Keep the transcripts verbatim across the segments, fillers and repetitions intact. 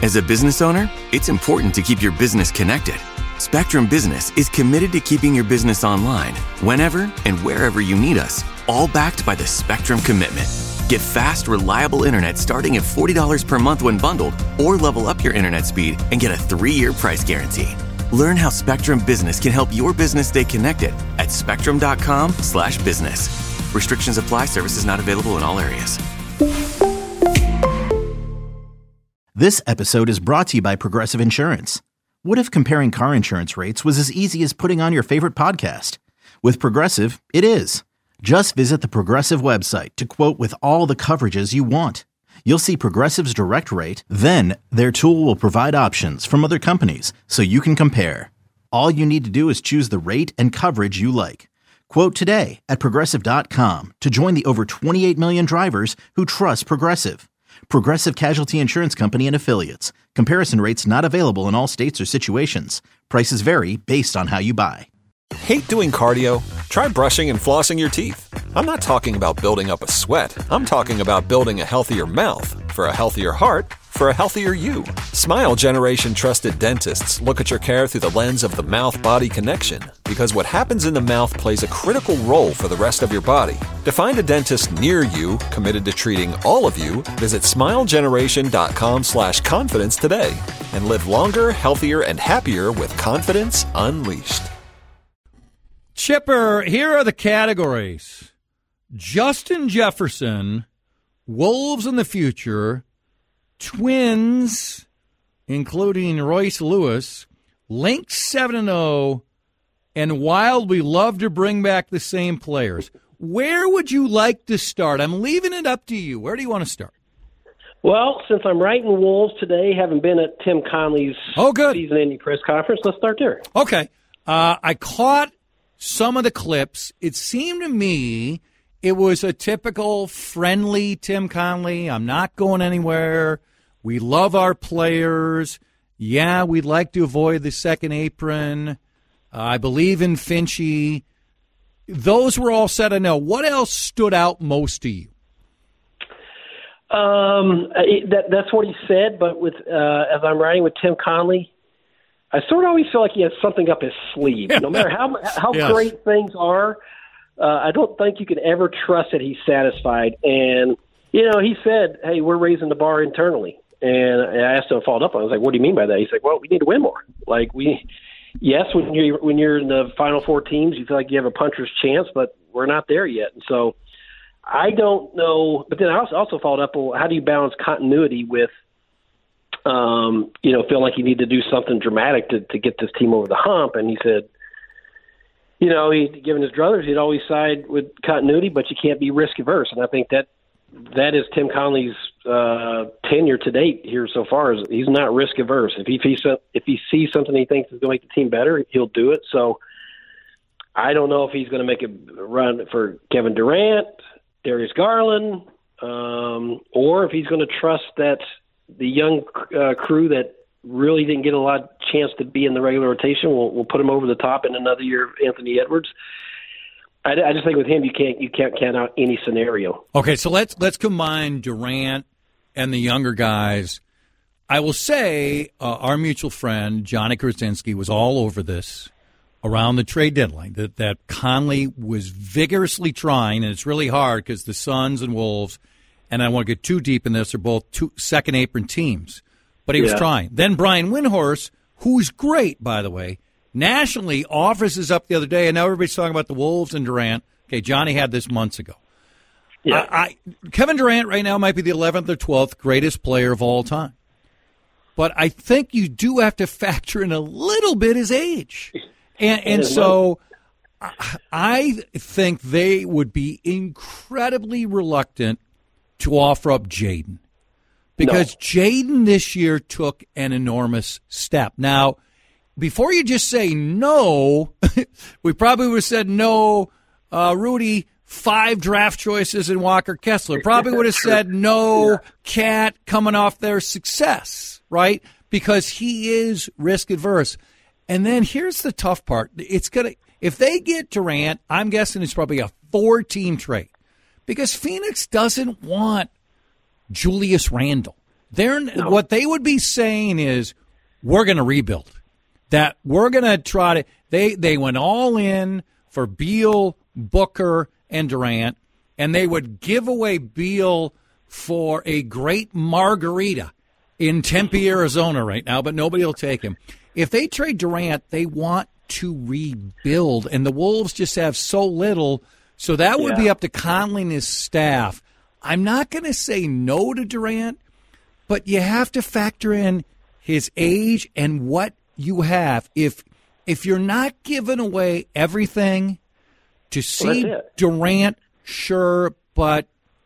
As a business owner, it's important to keep your business connected. Spectrum Business is committed to keeping your business online whenever and wherever you need us, all backed by the Spectrum Commitment. Get fast, reliable internet starting at forty dollars per month when bundled, or level up your internet speed and get a three-year price guarantee. Learn how Spectrum Business can help your business stay connected at spectrum.com slash business. Restrictions apply. Services not available in all areas. This episode is brought to you by Progressive Insurance. What if comparing car insurance rates was as easy as putting on your favorite podcast? With Progressive, it is. Just visit the Progressive website to quote with all the coverages you want. You'll see Progressive's direct rate, then their tool will provide options from other companies so you can compare. All you need to do is choose the rate and coverage you like. Quote today at progressive dot com to join the over twenty-eight million drivers who trust Progressive. Progressive Casualty Insurance Company and Affiliates. Comparison rates not available in all states or situations. Prices vary based on how you buy. Hate doing cardio? Try brushing and flossing your teeth. I'm not talking about building up a sweat. I'm talking about building a healthier mouth. For a healthier heart, for a healthier you. Smile Generation trusted dentists look at your care through the lens of the mouth-body connection, because what happens in the mouth plays a critical role for the rest of your body. To find a dentist near you committed to treating all of you, visit smilegeneration.com slash confidence today and live longer, healthier, and happier with confidence unleashed. Chipper, here are the categories. Justin Jefferson, Wolves in the future, Twins, including Royce Lewis, Lynx seven and oh, and Wild, we love to bring back the same players. Where would you like to start? I'm leaving it up to you. Where do you want to start? Well, since I'm writing Wolves today, having been at Tim Conley's oh, good. season-ending press conference, let's start there. Okay. Uh, I caught some of the clips. It seemed to me it was a typical friendly Tim Conley. I'm not going anywhere. We love our players. Yeah, we'd like to avoid the second apron. Uh, I believe in Finchy. Those were all said. I know. What else stood out most to you? Um, that, that's what he said, but with uh, as I'm writing with Tim Conley, I sort of always feel like he has something up his sleeve. No matter how how yes. great things are, uh, I don't think you can ever trust that he's satisfied. And, you know, he said, hey, we're raising the bar internally. And I asked him to follow up on it. I was like, what do you mean by that? He's like, well, we need to win more. Like, we, yes, when, you, when you're in the final four teams, you feel like you have a puncher's chance, but we're not there yet. And so I don't know. But then I also, also followed up, well, how do you balance continuity with, um, you know, feeling like you need to do something dramatic to, to get this team over the hump? And he said, you know, he, given his druthers, he'd always side with continuity, but you can't be risk averse. And I think that that is Tim Conley's uh, tenure to date here so far. Is he's not risk averse. If he if he sees something he thinks is going to make the team better, he'll do it. So I don't know if he's going to make a run for Kevin Durant, Darius Garland, um, or if he's going to trust that the young uh, crew that really didn't get a lot of chance to be in the regular rotation will will put him over the top in another year of Anthony Edwards. I, I just think with him, you can't you can't count out any scenario. Okay, so let's let's combine Durant and the younger guys. I will say uh, our mutual friend Johnny Krasinski was all over this around the trade deadline. That that Conley was vigorously trying, and it's really hard because the Suns and Wolves, and I don't want to get too deep in this, are both two second apron teams. But he was yeah. trying. Then Brian Windhorst, who's great, by the way, nationally offers this up the other day, and now everybody's talking about the Wolves and Durant. Okay, Johnny had this months ago. Yeah. I, I, Kevin Durant right now might be the eleventh or twelfth greatest player of all time. But I think you do have to factor in a little bit his age. And, and so I, I think they would be incredibly reluctant to offer up Jaden. Because no. Jaden this year took an enormous step. Now, before you just say no, we probably would have said no, uh, Rudy, five draft choices in Walker Kessler. Probably would have said no, Cat coming off their success, right? Because he is risk adverse. And then here's the tough part. It's gonna if they get Durant, I'm guessing it's probably a four-team trade. Because Phoenix doesn't want Julius Randle. They're no. What they would be saying is, we're going to rebuild. That we're going to try to they they went all in for Beal, Booker, and Durant, and they would give away Beal for a great margarita in Tempe, Arizona right now, but nobody will take him. If they trade Durant, they want to rebuild, and the Wolves just have so little, so that would yeah. be up to Conley and his staff. I'm not going to say no to Durant, but you have to factor in his age and what you have. If if you're not giving away everything to see well, Durant, sure, but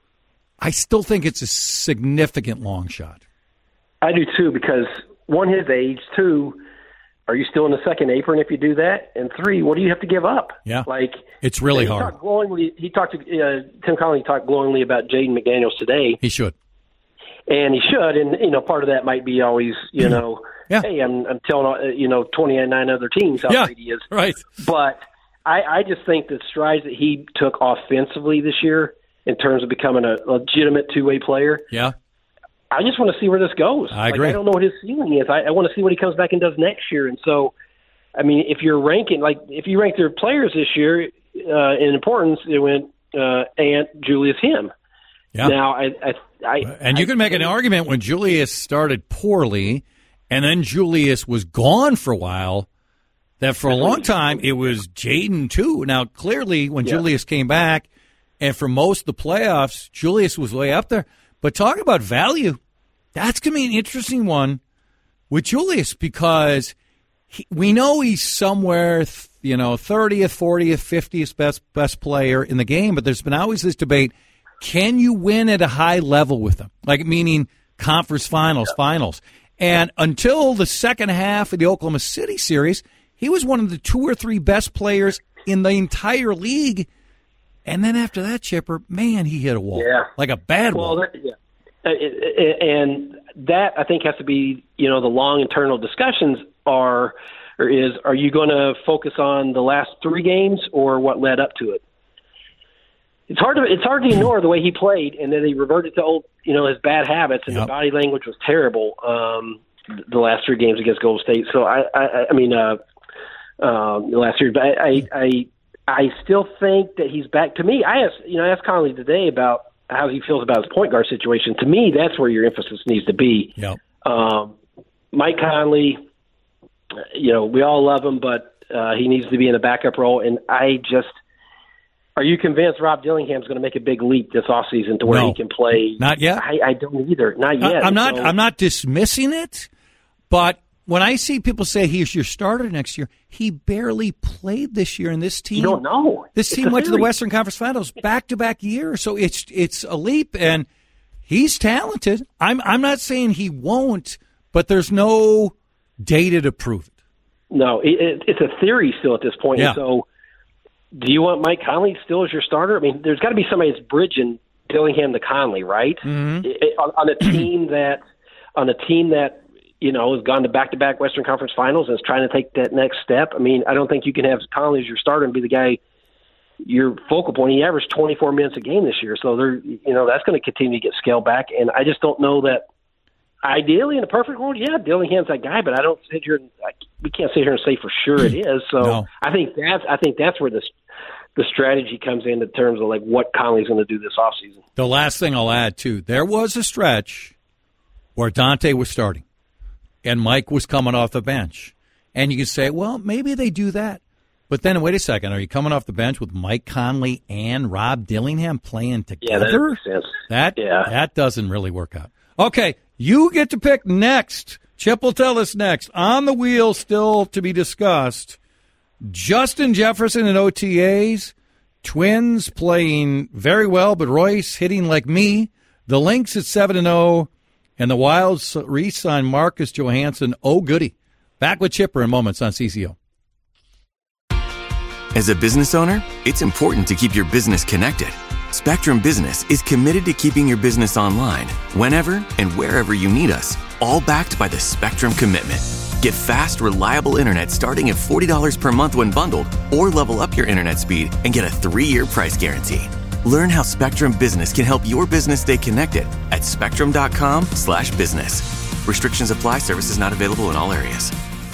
I still think it's a significant long shot. I do too, because one, his age, two, are you still in the second apron if you do that? And three, what do you have to give up? Yeah, like it's really he hard. Talked glowingly, he talked to uh, Tim Connelly talked glowingly about Jaden McDaniels today. He should, and he should, and you know, part of that might be always, you know, yeah. hey, I'm I'm telling uh, you know twenty-nine other teams how yeah, great he is, right? But I, I just think the strides that he took offensively this year in terms of becoming a legitimate two-way player. Yeah. I just want to see where this goes. I agree. Like, I don't know what his ceiling is. I, I want to see what he comes back and does next year. And so, I mean, if you're ranking, like, if you rank their players this year uh, in importance, it went uh, Ant, Julius, him. Yeah. Now, I, I, I and you I, can make an argument when Julius started poorly, and then Julius was gone for a while. That for a long time it was Jaden too. Now, clearly, when yeah. Julius came back, and for most of the playoffs, Julius was way up there. But talk about value. That's going to be an interesting one with Julius, because he, we know he's somewhere, you know, thirtieth, fortieth, fiftieth best best player in the game, but there's been always this debate, can you win at a high level with him? Like, meaning conference finals, yeah. finals. And until the second half of the Oklahoma City series, he was one of the two or three best players in the entire league. And then after that, Chipper, man, he hit a wall. Yeah. Like a bad well, wall. That, yeah. And that, I think, has to be, you know, the long internal discussions are, or is, are you going to focus on the last three games or what led up to it? It's hard to it's hard to ignore the way he played, and then he reverted to old, you know, his bad habits, and yep. the body language was terrible um, the last three games against Golden State. So I, I, I mean, uh, um, the last three, but I, I, I, I still think that he's back. To me, I asked, you know, I asked Conley today about how he feels about his point guard situation. To me, that's where your emphasis needs to be. Yep. Um, Mike Conley, you know, we all love him, but uh, he needs to be in a backup role, and I just. Are you convinced Rob Dillingham's going to make a big leap this offseason to where no, he can play? Not yet. I, I don't either. Not yet. I, I'm not. So. I'm not dismissing it, but when I see people say he's your starter next year, he barely played this year, and this team. You don't know. This it's team went theory. to the Western Conference Finals back to back years, so it's it's a leap, and he's talented. I'm I'm not saying he won't, but there's no data to prove it. No, it, it, it's a theory still at this point. Yeah. So. Do you want Mike Conley still as your starter? I mean, there's got to be somebody that's bridging Dillingham to Conley, right? Mm-hmm. It, it, on, on a team that, on a team that you know has gone to back-to-back Western Conference Finals and is trying to take that next step. I mean, I don't think you can have Conley as your starter and be the guy your focal point. He averaged twenty-four minutes a game this year, so they're you know that's going to continue to get scaled back. And I just don't know that. Ideally, in a perfect world, yeah, Dillingham's that guy, but I don't sit here. And, I, we can't sit here and say for sure it is. So no. I think that's I think that's where this the strategy comes in in terms of like what Conley's going to do this offseason. The last thing I'll add too, there was a stretch where Dante was starting, and Mike was coming off the bench, and you can say, well, maybe they do that, but then wait a second, are you coming off the bench with Mike Conley and Rob Dillingham playing together? Yeah, that makes sense. That yeah. that doesn't really work out. Okay. You get to pick next. Chip will tell us next. On the wheel, still to be discussed, Justin Jefferson in O T As, Twins playing very well, but Royce hitting like me, the Lynx at seven and oh, and the Wilds re-sign Marcus Johansson. Oh, goody. Back with Chipper in moments on C C O. As a business owner, it's important to keep your business connected. Spectrum Business is committed to keeping your business online, whenever and wherever you need us, all backed by the Spectrum Commitment. Get fast, reliable internet starting at forty dollars per month when bundled, or level up your internet speed and get a three-year price guarantee. Learn how Spectrum Business can help your business stay connected at spectrum.com slash business. Restrictions apply. Services not available in all areas.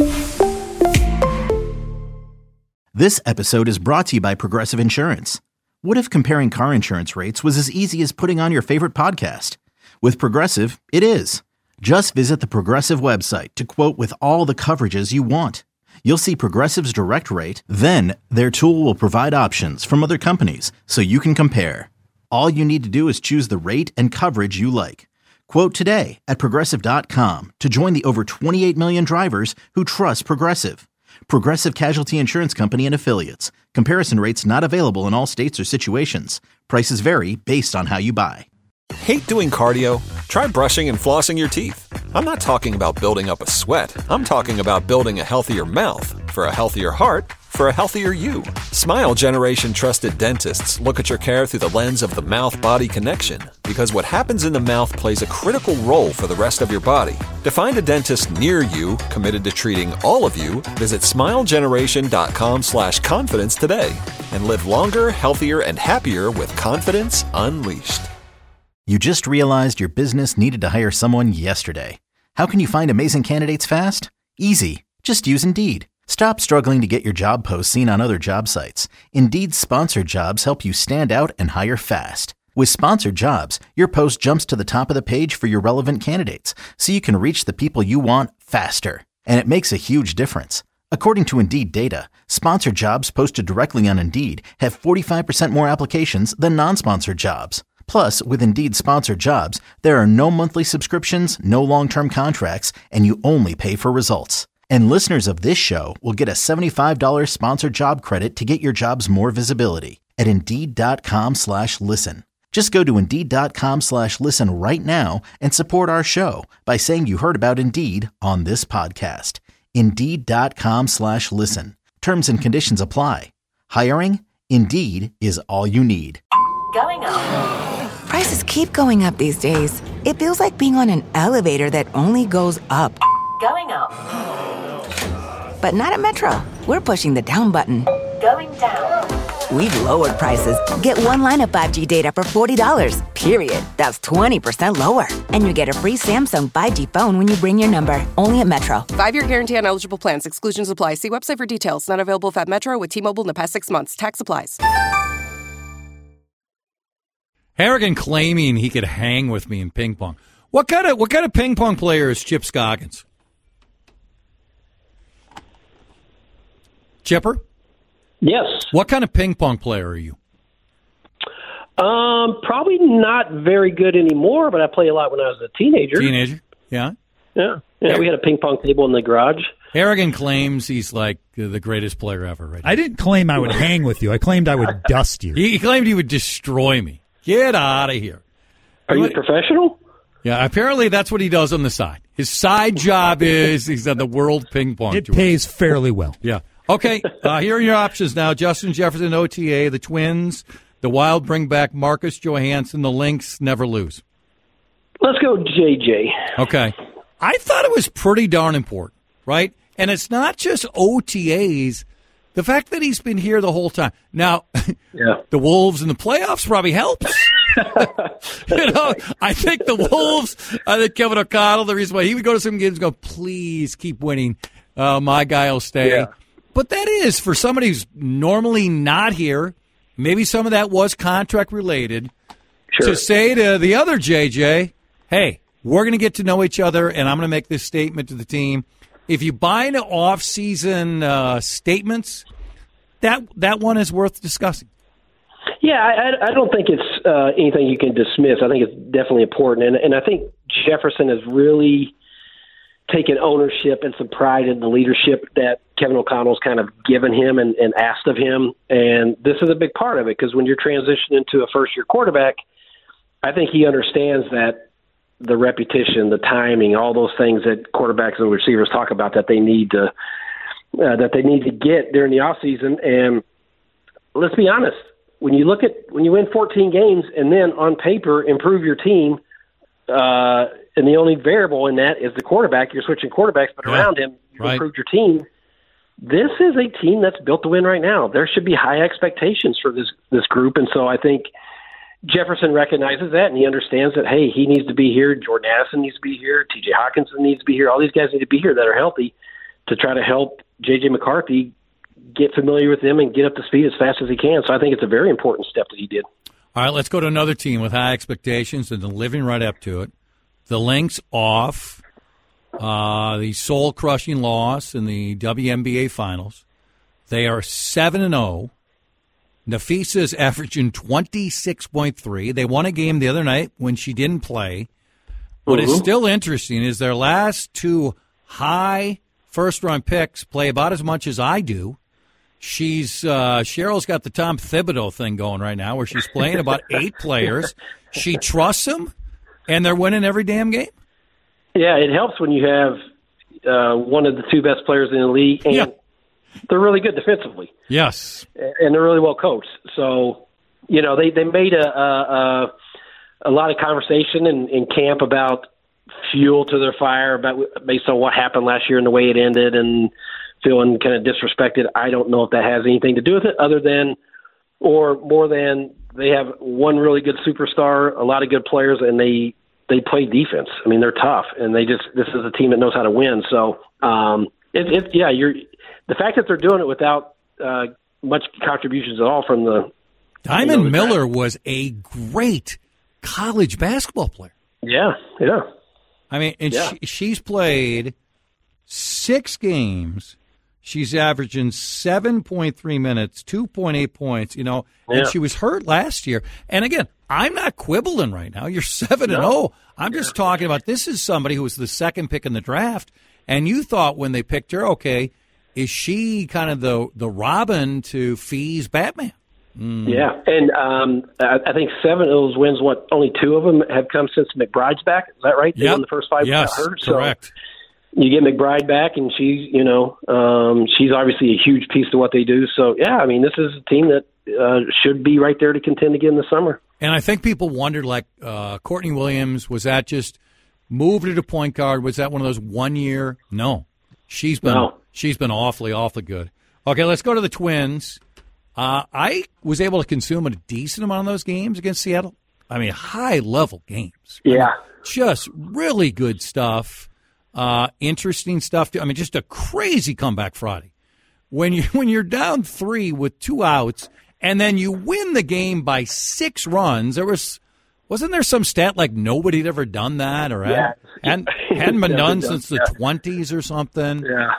This episode is brought to you by Progressive Insurance. What if comparing car insurance rates was as easy as putting on your favorite podcast? With Progressive, it is. Just visit the Progressive website to quote with all the coverages you want. You'll see Progressive's direct rate, then their tool will provide options from other companies so you can compare. All you need to do is choose the rate and coverage you like. Quote today at progressive dot com to join the over twenty-eight million drivers who trust Progressive. Progressive Casualty Insurance Company and Affiliates. Comparison rates not available in all states or situations. Prices vary based on how you buy. Hate doing cardio? Try brushing and flossing your teeth. I'm not talking about building up a sweat. I'm talking about building a healthier mouth. For a healthier heart, for a healthier you. Smile Generation trusted dentists look at your care through the lens of the mouth-body connection, because what happens in the mouth plays a critical role for the rest of your body. To find a dentist near you committed to treating all of you, visit smilegeneration.com slash confidence today and live longer, healthier, and happier with confidence unleashed. You just realized your business needed to hire someone yesterday. How can you find amazing candidates fast? Easy. Just use Indeed. Stop struggling to get your job posts seen on other job sites. Indeed's sponsored jobs help you stand out and hire fast. With sponsored jobs, your post jumps to the top of the page for your relevant candidates, so you can reach the people you want faster. And it makes a huge difference. According to Indeed data, sponsored jobs posted directly on Indeed have forty-five percent more applications than non-sponsored jobs. Plus, with Indeed sponsored jobs, there are no monthly subscriptions, no long-term contracts, and you only pay for results. And listeners of this show will get a seventy-five dollars sponsored job credit to get your jobs more visibility at Indeed.com slash listen. Just go to Indeed.com slash listen right now and support our show by saying you heard about Indeed on this podcast. Indeed.com slash listen. Terms and conditions apply. Hiring? Indeed is all you need. Going up. Prices keep going up these days. It feels like being on an elevator that only goes up. Going up. But not at Metro. We're pushing the down button. Going down. We've lowered prices. Get one line of five G data for forty dollars, period. That's twenty percent lower. And you get a free Samsung five G phone when you bring your number. Only at Metro. Five-year guarantee on eligible plans. Exclusions apply. See website for details. Not available if at Metro with T-Mobile in the past six months. Tax applies. Harrigan claiming he could hang with me in ping pong. What kind of what kind of ping pong player is Chip Scoggins? Chipper? Yes. What kind of ping pong player are you? Um, probably not very good anymore, but I played a lot when I was a teenager. Teenager, yeah. Yeah, yeah. We had a ping pong table in the garage. Harrigan claims he's like the greatest player ever. Right? I didn't claim I would hang with you. I claimed I would dust you. He, he claimed he would destroy me. Get out of here. Are you a professional? Yeah, apparently that's what he does on the side. His side job is he's on the World Ping Pong It Tour. pays fairly well. Yeah. Okay, uh, here are your options now. Justin Jefferson, O T A, the Twins, the Wild bring back Marcus Johansson, the Lynx never lose. Let's go J J. Okay. I thought it was pretty darn important, right? And it's not just O T As. The fact that he's been here the whole time. Now, yeah. The Wolves in the playoffs probably helps. you know, I think the Wolves, I think Kevin O'Connell, the reason why he would go to some games and go, please keep winning. Uh, my guy will stay. Yeah. But that is, for somebody who's normally not here, maybe some of that was contract related, sure. to say to the other J J, hey, we're going to get to know each other, and I'm going to make this statement to the team. If you buy into off-season uh, statements, that that one is worth discussing. Yeah, I, I don't think it's uh, anything you can dismiss. I think it's definitely important. And, and I think Jefferson has really taken ownership and some pride in the leadership that Kevin O'Connell's kind of given him and, and asked of him. And this is a big part of it, because when you're transitioning to a first-year quarterback, I think he understands that the repetition, the timing, all those things that quarterbacks and receivers talk about that they need to uh, that they need to get during the offseason. And let's be honest, when you look at when you win fourteen games and then on paper improve your team, uh, and the only variable in that is the quarterback, you're switching quarterbacks, but yeah, around him you right. improved your team. This is a team that's built to win right now. There should be high expectations for this this group, and so I think Jefferson recognizes that, and he understands that, hey, he needs to be here. Jordan Addison needs to be here. T J Hawkinson needs to be here. All these guys need to be here that are healthy to try to help J J McCarthy get familiar with him and get up to speed as fast as he can. So I think it's a very important step that he did. All right, let's go to another team with high expectations and living right up to it. The Lynx off uh, the soul-crushing loss in the W N B A Finals. They are seven and oh. Nafisa's averaging twenty-six point three. They won a game the other night when she didn't play. What mm-hmm. is still interesting is their last two high first-round picks play about as much as I do. She's uh, Cheryl's got the Tom Thibodeau thing going right now where she's playing about eight players. She trusts them, and they're winning every damn game. Yeah, it helps when you have uh, one of the two best players in the league, and yeah. they're really good defensively. Yes. And they're really well coached. So, you know, they, they made a, a, a lot of conversation in, in camp about fuel to their fire about based on what happened last year and the way it ended and feeling kind of disrespected. I don't know if that has anything to do with it other than or more than they have one really good superstar, a lot of good players, and they they play defense. I mean, they're tough, and they just this is a team that knows how to win. So, um, it, it, yeah, you're the fact that they're doing it without uh, much contributions at all from the Diamond you know, Miller was a great college basketball player. Yeah, yeah. I mean, and yeah. she, she's played six games. She's averaging seven point three minutes, two point eight points, you know, yeah. and she was hurt last year. And again, I'm not quibbling right now. You're seven and oh. I'm just yeah. talking about this is somebody who was the second pick in the draft, and you thought when they picked her, okay, is she kind of the the Robin to Fee's Batman? Mm. Yeah, and um, I, I think seven of those wins, what, only two of them have come since McBride's back. Is that right? They yep. won the first five yes, without her. Correct. So you get McBride back, and she's, you know, um, she's obviously a huge piece to what they do. So, yeah, I mean, this is a team that uh, should be right there to contend again this summer. And I think people wondered, like, uh, Courtney Williams, was that just moved to the point guard? Was that one of those one year? No. She's been no. she's been awfully, awfully good. Okay, let's go to the Twins. Uh, I was able to consume a decent amount of those games against Seattle. I mean, high-level games. Yeah. I mean, just really good stuff. Uh, interesting stuff. I mean, just a crazy comeback Friday. When you when you're down three with two outs, and then you win the game by six runs. There was wasn't there some stat like nobody had ever done that, or yeah. hadn't, hadn't been done since the twenties or something. Yeah.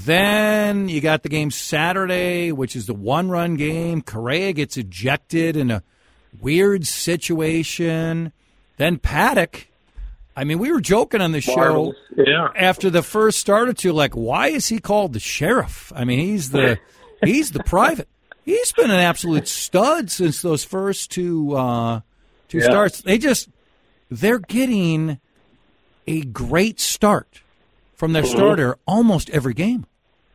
Then you got the game Saturday, which is the one-run game. Correa gets ejected in a weird situation. Then Paddock. I mean, we were joking on the show yeah. after the first start or two, like, why is he called the sheriff? I mean, he's the he's the private. He's been an absolute stud since those first two uh, two yeah. starts. They just they're getting a great start from their mm-hmm. starter almost every game.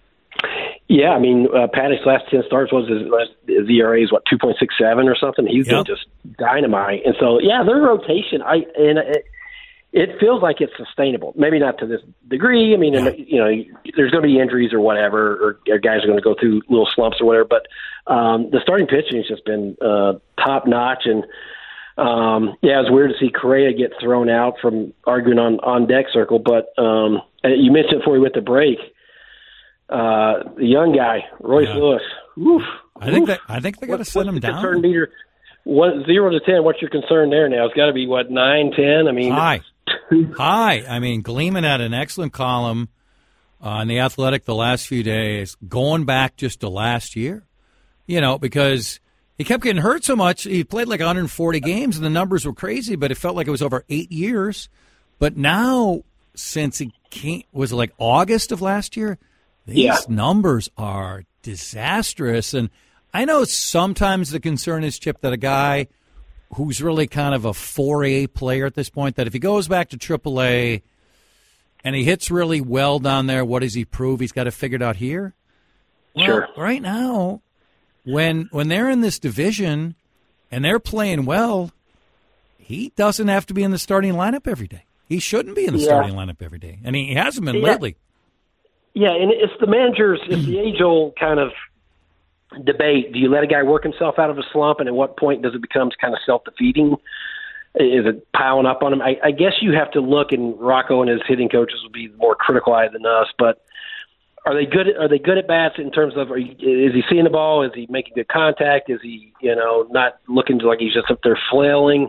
Yeah, I mean, uh, Paddock's last ten starts was his, his E R A is what two point six seven or something. He's yep. been just dynamite, and so yeah, their rotation. I and. It, It feels like it's sustainable. Maybe not to this degree. I mean, yeah. you know, there's going to be injuries or whatever, or, or guys are going to go through little slumps or whatever. But um, the starting pitching has just been uh, top notch. And um, yeah, it was weird to see Correa get thrown out from arguing on on deck circle. But um, you mentioned before we went to break, uh, the young guy, Royce yeah. Lewis. Oof, I think oof. that I think they got to send him down. Concern meter, what, zero to ten. What's your concern there now? It's got to be what nine, ten. I mean, high. Hi. I mean, Gleeman had an excellent column uh, in The Athletic the last few days, going back just to last year, you know, because he kept getting hurt so much. He played like one hundred forty games, and the numbers were crazy, but it felt like it was over eight years. But now, since he came, was it like August of last year? These yeah. numbers are disastrous. And I know sometimes the concern is, Chip, that a guy – who's really kind of a four A player at this point, that if he goes back to triple A and he hits really well down there, what does he prove he's got to figure it out here? Well, sure. Right now, when when they're in this division and they're playing well, he doesn't have to be in the starting lineup every day. He shouldn't be in the yeah. starting lineup every day, and he hasn't been yeah. lately. Yeah, and it's the managers, it's the age-old kind of debate. Do you let a guy work himself out of a slump, and at what point does it become kind of self-defeating? Is it piling up on him? I, I guess you have to look, and Rocco and his hitting coaches will be more critical eye than us, but are they good? Are they good at bats in terms of? Are you, is he seeing the ball? Is he making good contact? Is he, you know, not looking like he's just up there flailing?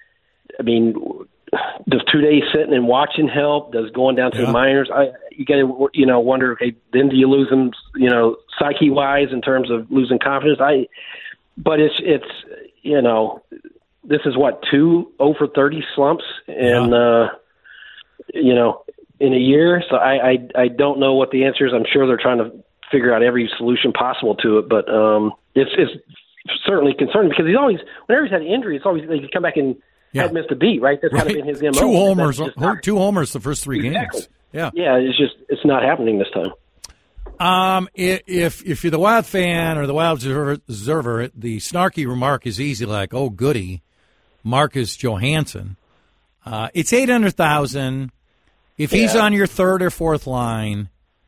I mean, does two days sitting and watching help? Does going down to yeah. the minors? I you got to you know wonder. Okay, then do you lose him? You know, psyche wise in terms of losing confidence. I, but it's it's you know, this is what two over thirty slumps and yeah. uh, you know. in a year, so I, I I don't know what the answer is. I'm sure they're trying to figure out every solution possible to it, but um, it's it's certainly concerning because he's always, whenever he's had an injury, it's always like he's come back and yeah. hadn't missed a beat, right? That's right. kind of been his M O. Two homers, not, two homers the first three exactly. games. Yeah, yeah, it's just it's not happening this time. Um, if if you're the Wild fan or the Wild observer, the snarky remark is easy, like, "Oh, goody, Marcus Johansson." Uh, it's eight hundred thousand. If he's yeah. on your third or fourth line,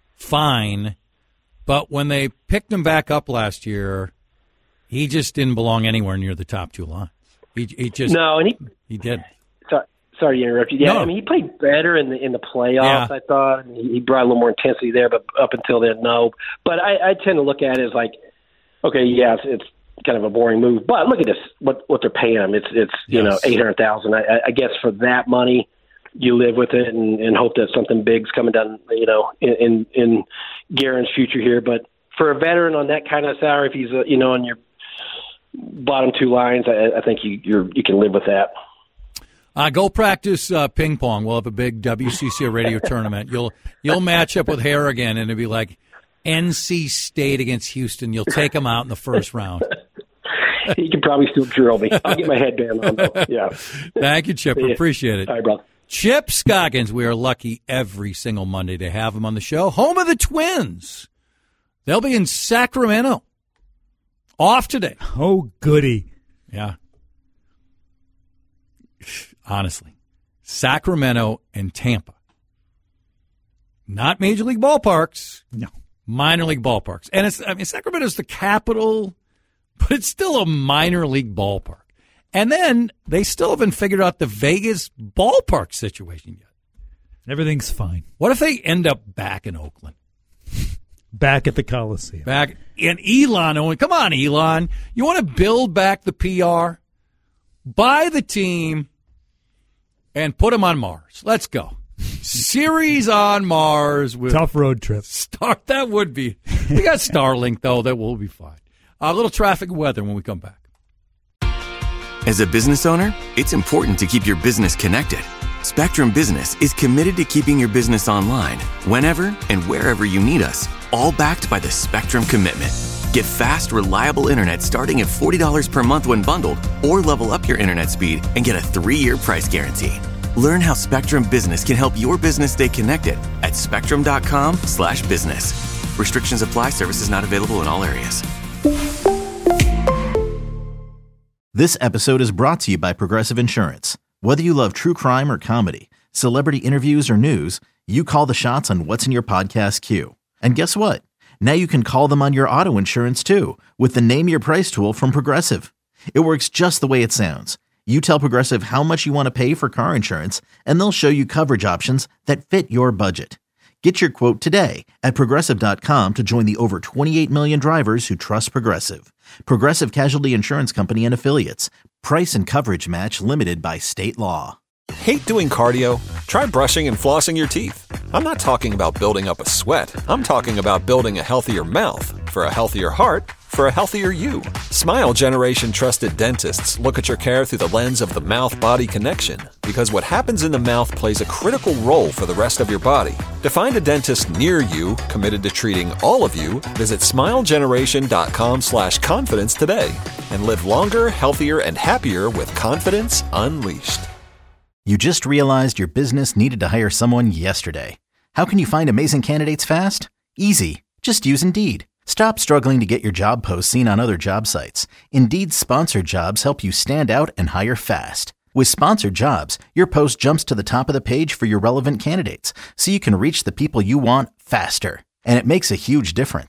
fine. But when they picked him back up last year, he just didn't belong anywhere near the top two lines. He, he just no, and he he did. Sorry, sorry to interrupt you. Yeah, no. I mean he played better in the in the playoffs. Yeah. I thought I mean, he brought a little more intensity there, but up until then, no. But I, I tend to look at it as like, okay, yeah, it's, it's kind of a boring move. But look at this, what what they're paying him. It's it's you yes. know eight hundred thousand. I, I guess for that money, you live with it and, and hope that something big's coming down, you know, in, in, in Guerin's future here. But for a veteran on that kind of salary, if he's, uh, you know, on your bottom two lines, I, I think you you're, you can live with that. Uh, go practice uh, ping pong. We'll have a big W C C radio tournament. You'll you'll match up with Harrigan, and it'll be like N C State against Houston. You'll take them out in the first round. He can probably still drill me. I'll get my headband on, though. Yeah. Thank you, Chip. Yeah. Appreciate it. All right, brother. Chip Scoggins, we are lucky every single Monday to have him on the show. Home of the Twins. They'll be in Sacramento. Off today. Oh, goody. Yeah. Honestly. Sacramento and Tampa. Not major league ballparks. No. Minor league ballparks. And it's, I mean, Sacramento's the capital, but it's still a minor league ballpark. And then they still haven't figured out the Vegas ballpark situation yet. Everything's fine. What if they end up back in Oakland? Back at the Coliseum. Back in Elon. Only. Come on, Elon. You want to build back the P R? Buy the team and put them on Mars. Let's go. Series on Mars. With Tough road trip. Star, that would be. We got Starlink, though. That will be fine. A little traffic and weather when we come back. As a business owner, it's important to keep your business connected. Spectrum Business is committed to keeping your business online whenever and wherever you need us, all backed by the Spectrum Commitment. Get fast, reliable internet starting at forty dollars per month when bundled, or level up your internet speed and get a three-year price guarantee. Learn how Spectrum Business can help your business stay connected at spectrum.com slash business. Restrictions apply. Services not available in all areas. This episode is brought to you by Progressive Insurance. Whether you love true crime or comedy, celebrity interviews or news, you call the shots on what's in your podcast queue. And guess what? Now you can call them on your auto insurance too with the Name Your Price tool from Progressive. It works just the way it sounds. You tell Progressive how much you want to pay for car insurance, and they'll show you coverage options that fit your budget. Get your quote today at Progressive dot com to join the over twenty-eight million drivers who trust Progressive. Progressive Casualty Insurance Company and Affiliates. Price and coverage match limited by state law. Hate doing cardio? Try brushing and flossing your teeth. I'm not talking about building up a sweat. I'm talking about building a healthier mouth for a healthier heart for a healthier you. Smile Generation trusted dentists look at your care through the lens of the mouth-body connection, because what happens in the mouth plays a critical role for the rest of your body. To find a dentist near you committed to treating all of you, visit smilegeneration.com slash confidence today and live longer, healthier, and happier with confidence unleashed. You just realized your business needed to hire someone yesterday. How can you find amazing candidates fast? Easy. Just use Indeed. Stop struggling to get your job posts seen on other job sites. Indeed's sponsored jobs help you stand out and hire fast. With sponsored jobs, your post jumps to the top of the page for your relevant candidates, so you can reach the people you want faster. And it makes a huge difference.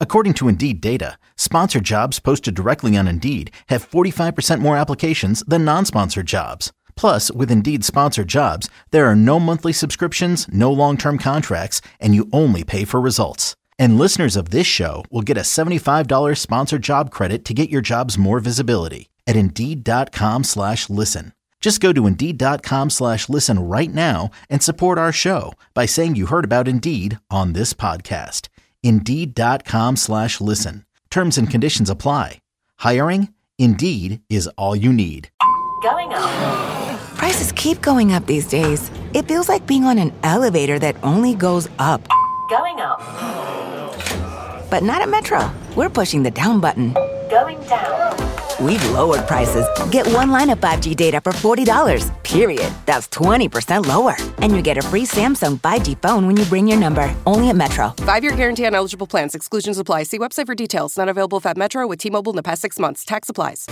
According to Indeed data, sponsored jobs posted directly on Indeed have forty-five percent more applications than non-sponsored jobs. Plus, with Indeed sponsored jobs, there are no monthly subscriptions, no long-term contracts, and you only pay for results. And listeners of this show will get a seventy-five dollars sponsored job credit to get your jobs more visibility at Indeed.com slash listen. Just go to Indeed.com slash listen right now and support our show by saying you heard about Indeed on this podcast. Indeed.com slash listen. Terms and conditions apply. Hiring? Indeed is all you need. Going up. Prices keep going up these days. It feels like being on an elevator that only goes up. Going up. But not at Metro. We're pushing the down button. Going down. We've lowered prices. Get one line of five G data for forty dollars, period. That's twenty percent lower. And you get a free Samsung five G phone when you bring your number. Only at Metro. Five-year guarantee on eligible plans. Exclusions apply. See website for details. Not available if at Metro with T-Mobile in the past six months. Tax applies.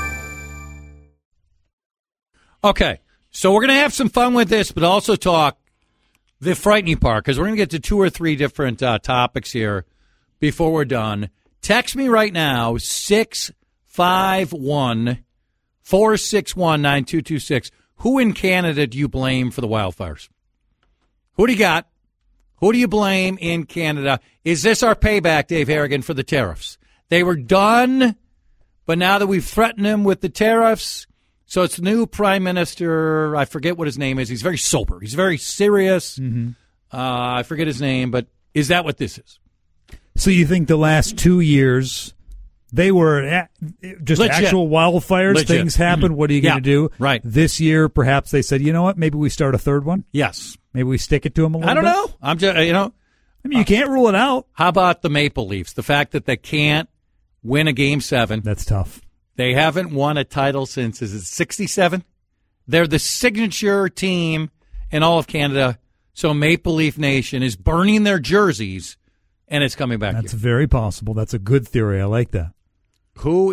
Okay, so we're going to have some fun with this, but also talk the frightening part, because we're going to get to two or three different uh, topics here before we're done. Text me right now, six five one, four six one, nine two two six. Who in Canada do you blame for the wildfires? Who do you got? Who do you blame in Canada? Is this our payback, Dave Harrigan, for the tariffs? They were done, but now that we've threatened them with the tariffs, so it's the new prime minister. I forget what his name is. He's very sober. He's very serious. Mm-hmm. Uh, I forget his name, but is that what this is? So you think the last two years they were at, just Legit. actual wildfires? Legit. Things happen. Mm-hmm. What are you Yeah, going to do? right. This year, perhaps they said, you know what? Maybe we start a third one. Yes. Maybe we stick it to them a little I don't bit? know. I'm just, you know. I mean, you can't rule it out. How about the Maple Leafs? The fact that they can't win a game seven. That's tough. They haven't won a title since, is it sixty-seven? They're the signature team in all of Canada. So Maple Leaf Nation is burning their jerseys, and it's coming back That's here. very possible. That's a good theory. I like that. Who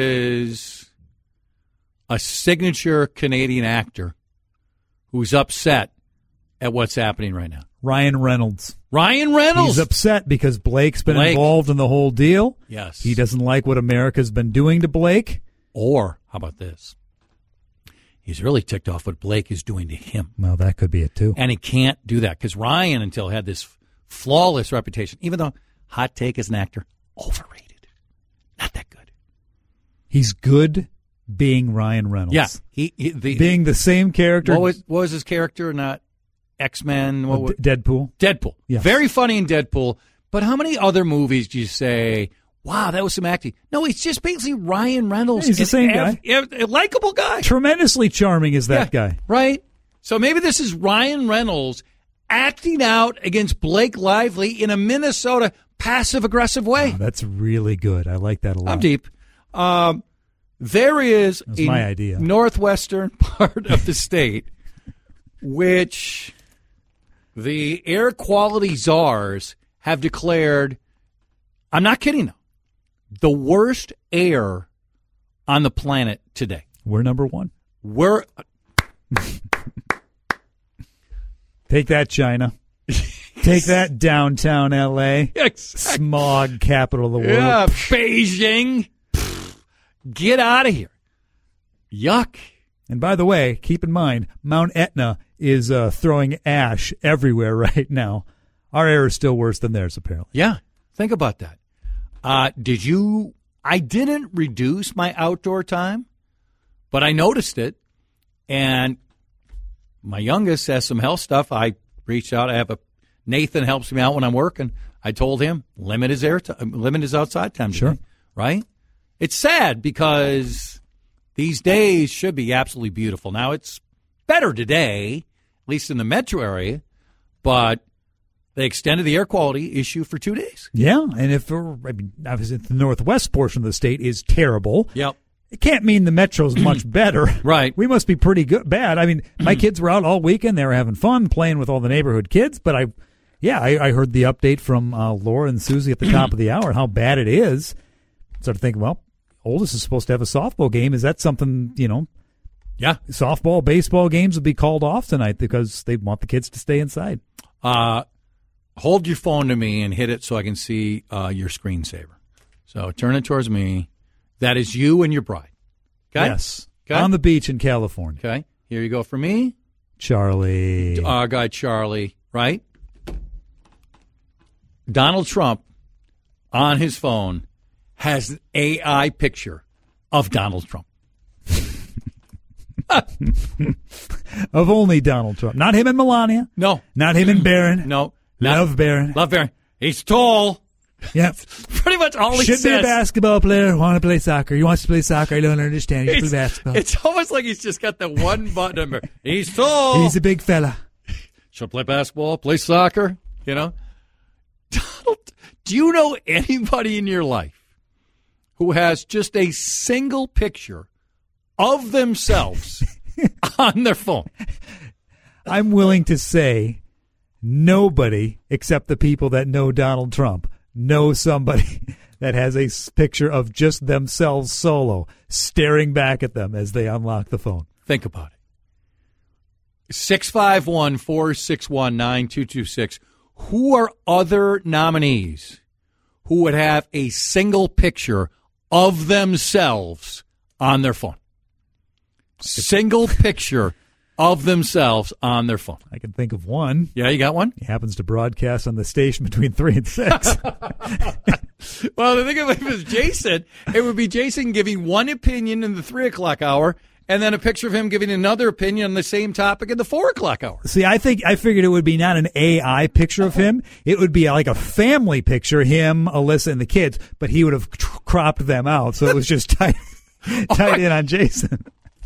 is a signature Canadian actor who's upset at what's happening right now? Ryan Reynolds. Ryan Reynolds. He's upset because Blake's been Blake. involved in the whole deal. Yes. He doesn't like what America's been doing to Blake. Or, how about this? He's really ticked off what Blake is doing to him. Well, that could be it, too. And he can't do that because Ryan, until had this flawless reputation, even though hot take as an actor, overrated. Not that good. He's good being Ryan Reynolds. Yeah. He, he the, being the same character. What was, what was his character? Not X-Men? What, uh, D- Deadpool. Deadpool. Yes. Very funny in Deadpool. But how many other movies do you say, wow, that was some acting? No, it's just basically Ryan Reynolds. He's the same ev- guy. ev- a likable guy. Tremendously charming is that Yeah, guy. Right? So maybe this is Ryan Reynolds acting out against Blake Lively in a Minnesota passive-aggressive way. Oh, that's really good. I like that a lot. I'm deep. Um, there is That's a my idea. northwestern part of the state which the air quality czars have declared, I'm not kidding, the worst air on the planet today. We're number one. We're Take that, China. Take that, downtown L A. Exactly. Smog capital of the world. Yeah, Beijing. Get out of here. Yuck. And by the way, keep in mind, Mount Etna is uh, throwing ash everywhere right now. Our air is still worse than theirs, apparently. Yeah, think about that. Uh, did you? I didn't reduce my outdoor time, but I noticed it. And my youngest has some health stuff. I reached out. I have a Nathan helps me out when I'm working. I told him limit his air, t- limit his outside time. Today, sure, right? It's sad because these days should be absolutely beautiful. Now it's better today, at least in the metro area, but they extended the air quality issue for two days. Yeah, and if I mean, obviously the northwest portion of the state is terrible. Yep. It can't mean the metro's much better. Right. We must be pretty good. Bad. I mean, my kids were out all weekend. They were having fun playing with all the neighborhood kids. But I, yeah, I, I heard the update from uh, Laura and Susie at the top of the hour how bad it is. Started thinking, well, oldest is supposed to have a softball game. Is that something, you know? Yeah. Softball, baseball games will be called off tonight because they want the kids to stay inside. Uh, hold your phone to me and hit it so I can see uh, your screensaver. So turn it towards me. That is you and your bride. Okay? Yes. Okay? On the beach in California. Okay. Here you go for me. Charlie. Our guy Charlie, right? Donald Trump on his phone has an A I picture of Donald Trump. Of only Donald Trump. Not him and Melania. No. Not him and Barron. No. Love Barron. Love Barron. He's tall. Yep. Pretty much all he Should says. be a basketball player. Want to play soccer. He wants to play soccer. I don't understand. He It's, should play basketball. it's almost like he's just got the one button number. He's tall. He's a big fella. Should play basketball, play soccer, you know. Donald, do you know anybody in your life who has just a single picture of themselves on their phone? I'm willing to say nobody except the people that know Donald Trump know somebody that has a s- picture of just themselves solo staring back at them as they unlock the phone. Think about it. six five one, four six one, nine two two six. Who are other nominees who would have a single picture of themselves on their phone? Single picture of themselves on their phone. I can think of one. Yeah, you got one? He happens to broadcast on the station between three and six. Well, the thing of it was Jason. It would be Jason giving one opinion in the three o'clock hour, and then a picture of him giving another opinion on the same topic in the four o'clock hour. See, I think I figured it would be not an A I picture of him. It would be like a family picture, him, Alyssa, and the kids, but he would have tr- cropped them out, so it was just tight, tight in on Jason.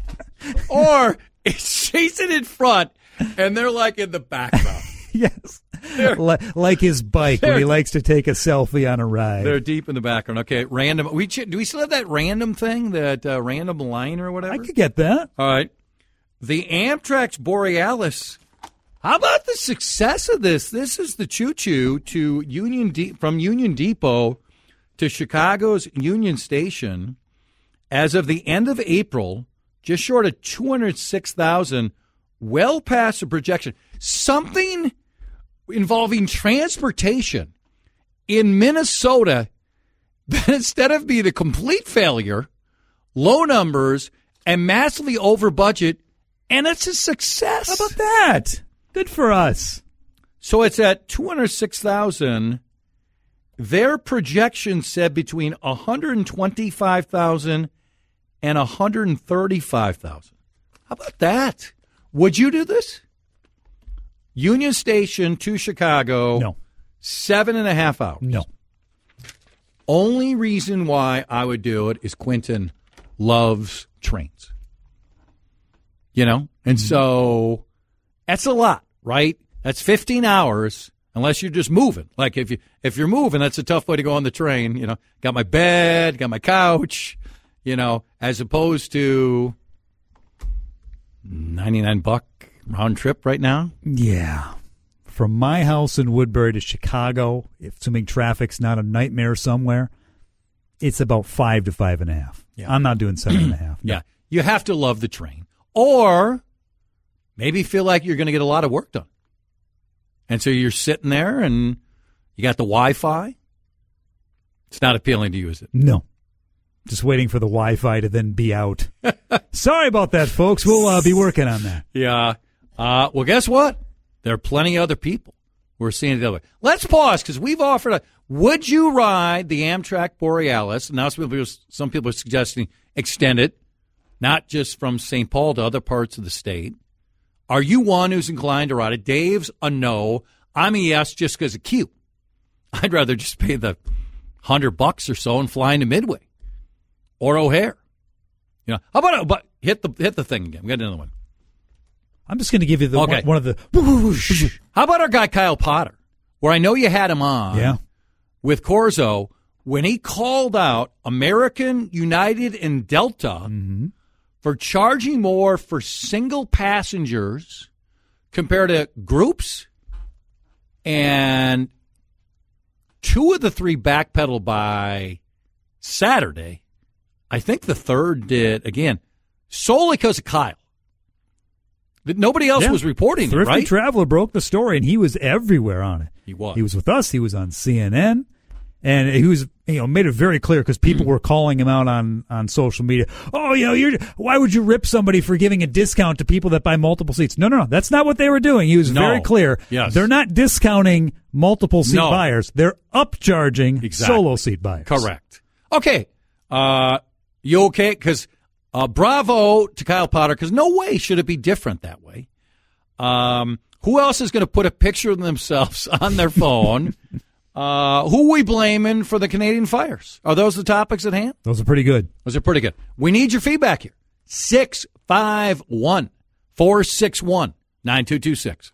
Or it's Jason in front, and they're like in the background. Yes. L- like his bike when he likes to take a selfie on a ride. They're deep in the background. Okay, random. We ch- do we still have that random thing, that uh, random line or whatever? I could get that. All right. The Amtrak's Borealis. How about the success of this? This is the choo-choo to Union De- from Union Depot to Chicago's Union Station. As of the end of April, just short of two hundred six thousand, well past the projection. Something involving transportation in Minnesota that instead of being a complete failure, low numbers, and massively over budget, and it's a success. How about that? Good for us. So it's at two hundred six thousand. Their projection said between one hundred twenty-five thousand and one hundred thirty-five thousand. How about that? Would you do this? Union Station to Chicago. No. Seven and a half hours. No. Only reason why I would do it is Quentin loves trains. You know? And mm-hmm. so that's a lot, right? That's fifteen hours unless you're just moving. Like if you if you're moving, that's a tough way to go on the train, you know. Got my bed, got my couch, you know, as opposed to ninety-nine buck round trip right now. Yeah. From my house in Woodbury to Chicago, if assuming traffic's not a nightmare somewhere, it's about five to five and a half. Yeah. I'm not doing seven and a half. No. Yeah. You have to love the train. Or maybe feel like you're going to get a lot of work done. And so you're sitting there and you got the Wi-Fi. It's not appealing to you, is it? No. Just waiting for the Wi-Fi to then be out. Sorry about that, folks. We'll uh, be working on that. Yeah. Uh, well, guess what? There are plenty of other people who are seeing it the other way. Let's pause because we've offered a, would you ride the Amtrak Borealis? Now some people, some people are suggesting extend it, not just from Saint Paul to other parts of the state. Are you one who's inclined to ride it? Dave's a no. I'm a yes just because it's cute. I'd rather just pay the hundred bucks or so and fly into Midway or O'Hare. You know, how about but hit the hit the thing again? We got another one. I'm just going to give you the okay. one, one of the. How about our guy Kyle Potter, where I know you had him on yeah. with Corzo when he called out American, United, and Delta mm-hmm. for charging more for single passengers compared to groups, and two of the three backpedaled by Saturday. I think the third did, again, solely because of Kyle. Nobody else yeah. was reporting it, Thrifty right? Traveler broke the story, and he was everywhere on it. He was. He was with us. He was on C N N, and he was, you know, made it very clear because people were calling him out on, on social media. Oh, you know, you're why would you rip somebody for giving a discount to people that buy multiple seats? No, no, no. That's not what they were doing. He was No. very clear. Yes. They're not discounting multiple seat No. buyers. They're upcharging Exactly. solo seat buyers. Correct. Okay. Uh, you okay? Because uh, bravo to Kyle Potter, because no way should it be different that way. Um, who else is going to put a picture of themselves on their phone? uh, who are we blaming for the Canadian fires? Are those the topics at hand? Those are pretty good. Those are pretty good. We need your feedback here. six five one, four six one, nine two two six.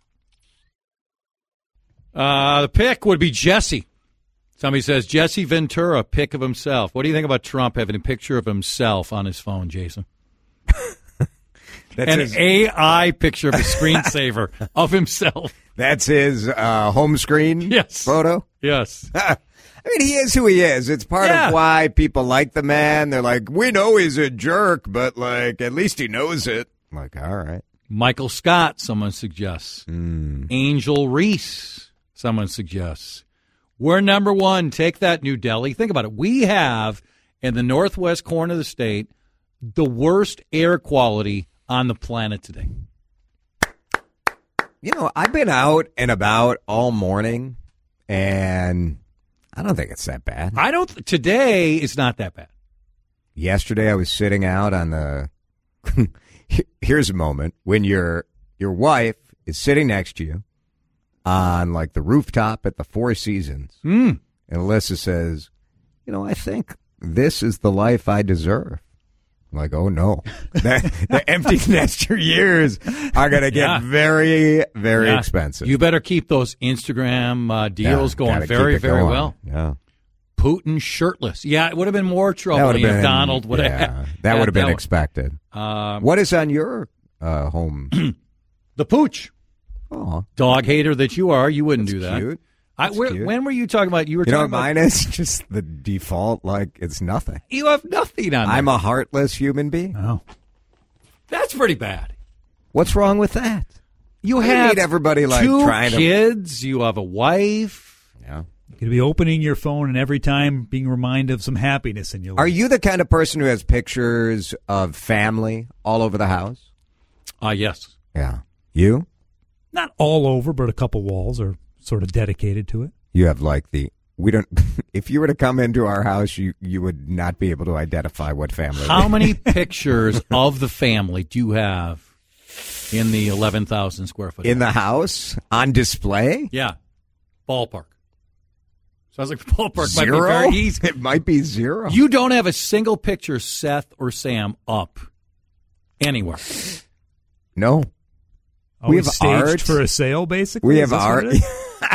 Uh, the pick would be Jesse. Somebody says, Jesse Ventura, pic of himself. What do you think about Trump having a picture of himself on his phone, Jason? That's An his, A I picture of a screensaver of himself. that's his uh, home screen Yes. photo? Yes. I mean, he is who he is. It's part Yeah. of why people like the man. They're like, we know he's a jerk, but, like, at least he knows it. I'm like, all right. Michael Scott, someone suggests. Mm. Angel Reese, someone suggests. We're number one. Take that, New Delhi. Think about it. We have, in the northwest corner of the state, the worst air quality on the planet today. You know, I've been out and about all morning, and I don't think it's that bad. I don't. Today is not that bad. Yesterday, I was sitting out on the. Here's a moment when your your wife is sitting next to you on like the rooftop at the Four Seasons, Mm. and Alyssa says, "You know, I think this is the life I deserve." I'm like, oh no, the, the empty nester years are going to get Yeah. very, very Yeah. expensive. You better keep those Instagram uh, deals Yeah, going gotta very, keep it very going. well. Yeah. Putin shirtless. Yeah, it would have been more That trouble would have if been Donald would have. yeah, that had would have been that one. expected. Um, What is on your uh, home? The pooch. Oh, Dog hater that you are, you wouldn't do that. cute. I, That's where, cute. when were you talking about? You were You know talking what about. mine is? Just the default, like it's nothing. You have nothing on. I'm there. a heartless human being. Oh. That's pretty bad. What's wrong with that? You I have need everybody like two trying to. kids. You have a wife. Yeah. You could be opening your phone and every time being reminded of some happiness in your life. Are you the kind of person who has pictures of family all over the house? Ah, uh, yes. Yeah. You? Not all over, but a couple walls are sort of dedicated to it. You have like the. We don't. If you were to come into our house, you you would not be able to identify what family. How many pictures of the family do you have in the eleven thousand square foot? in the house on display? Yeah. Ballpark. Sounds like the ballpark might be Zero. very easy. It might be zero. You don't have a single picture, Seth or Sam, up anywhere. no. Always have staged art. for a sale, basically. We Is have this what art. it is?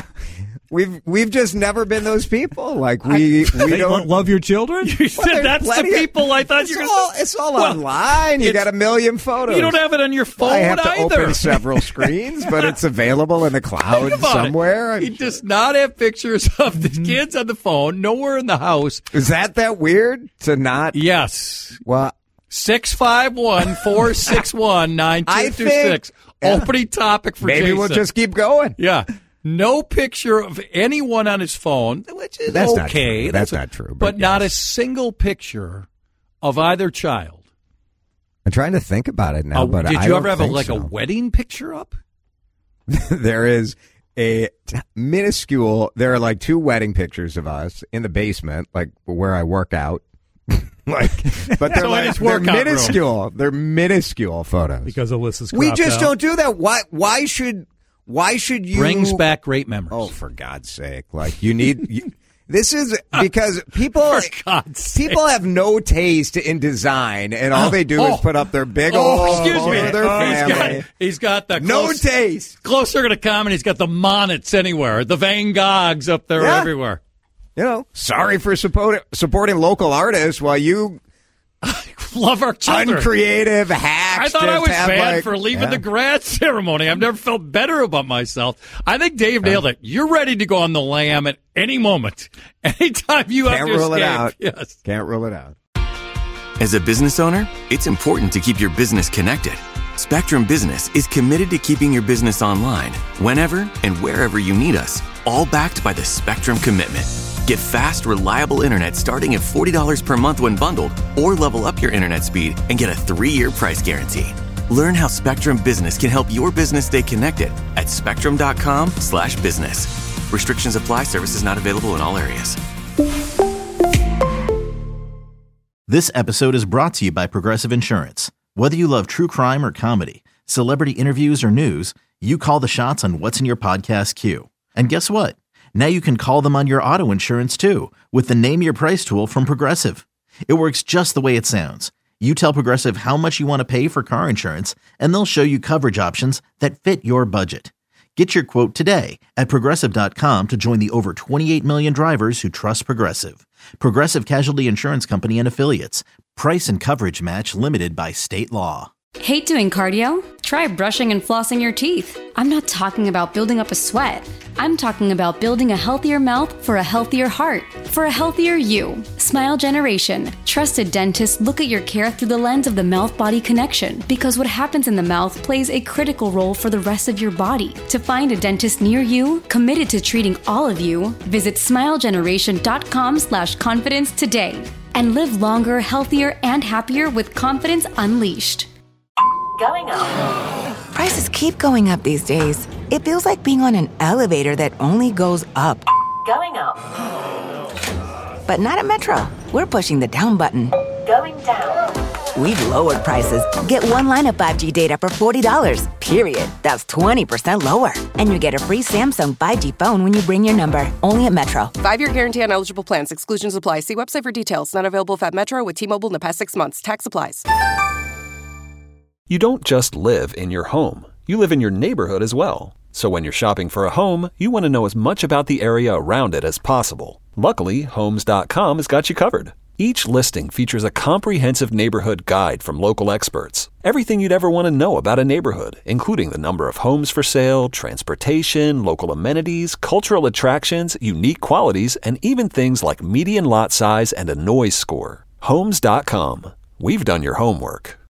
We've we've just never been those people. Like we we They don't. love your children? You Well, said there's that's the plenty of- people I thought It's you were all, going it's all Well, online. You it's- got a million photos. You don't have it on your phone I have to either. open several screens, but it's available in the cloud Think about somewhere. it. He does not have pictures of the kids on the phone, nowhere in the house. Is that that weird to not? Yes. Well, six five one, four six one, nine two two six. yeah. Opening topic for maybe Jason. we'll just keep going. Yeah. No picture of anyone on his phone, which is That's not okay. true. That's not true, But, but not a yes. single picture of either child. I'm trying to think about it now, Uh, but did I you don't ever have a, think like so. a wedding picture up? There is a t- minuscule. There are like two wedding pictures of us in the basement, like where I work out. like, but they're So in like his they're workout room. minuscule. They're minuscule photos. Because Alyssa's we cropped just out. don't do that. Why? Why should? Why should you? Brings back great memories. Oh, for God's sake! Like you need. You, this is because people. For God's sake. People have no taste in design, and all they do Oh. is put up their big Oh, old excuse photo me. of their Oh, he's family. got, he's got the No close, taste. closer to common. He's got the Monets anywhere. The Van Goghs up there Yeah. everywhere. You know, sorry for support, supporting local artists while you Love our children. uncreative hacks. I thought I just was have, bad like- for leaving yeah. the grad ceremony. I've never felt better about myself. I think Dave nailed it. You're ready to go on the lam at any moment. Anytime you have Can't to rule it escape. out. Yes. Can't rule it out. As a business owner, it's important to keep your business connected. Spectrum Business is committed to keeping your business online, whenever and wherever you need us, all backed by the Spectrum Commitment. Get fast, reliable internet starting at forty dollars per month when bundled, or level up your internet speed and get a three-year price guarantee. Learn how Spectrum Business can help your business stay connected at spectrum.com slash business. Restrictions apply. Services not available in all areas. This episode is brought to you by Progressive Insurance. Whether you love true crime or comedy, celebrity interviews or news, you call the shots on what's in your podcast queue. And guess what? Now you can call them on your auto insurance too with the Name Your Price tool from Progressive. It works just the way it sounds. You tell Progressive how much you want to pay for car insurance, and they'll show you coverage options that fit your budget. Get your quote today at Progressive dot com to join the over twenty-eight million drivers who trust Progressive. Progressive Casualty Insurance Company and Affiliates. Price and coverage match limited by state law. Hate doing cardio? Try brushing and flossing your teeth. I'm not talking about building up a sweat. I'm talking about building a healthier mouth for a healthier heart, for a healthier you. Smile Generation. Trusted dentists look at your care through the lens of the mouth-body connection, because what happens in the mouth plays a critical role for the rest of your body. To find a dentist near you, committed to treating all of you, visit smilegeneration.com slash confidence today. And live longer, healthier, and happier with confidence unleashed. Going up. Prices keep going up these days. It feels like being on an elevator that only goes up. Going up. But not at Metro. We're pushing the down button. Going down. We've lowered prices. Get one line of five G data for forty dollars. Period. That's twenty percent lower. And you get a free Samsung five G phone when you bring your number. Only at Metro. Five-year guarantee on eligible plans. Exclusions apply. See website for details. Not available if at Metro with T-Mobile in the past six months. Tax applies. You don't just live in your home. You live in your neighborhood as well. So when you're shopping for a home, you want to know as much about the area around it as possible. Luckily, Homes dot com has got you covered. Each listing features a comprehensive neighborhood guide from local experts. Everything you'd ever want to know about a neighborhood, including the number of homes for sale, transportation, local amenities, cultural attractions, unique qualities, and even things like median lot size and a noise score. Homes dot com. We've done your homework.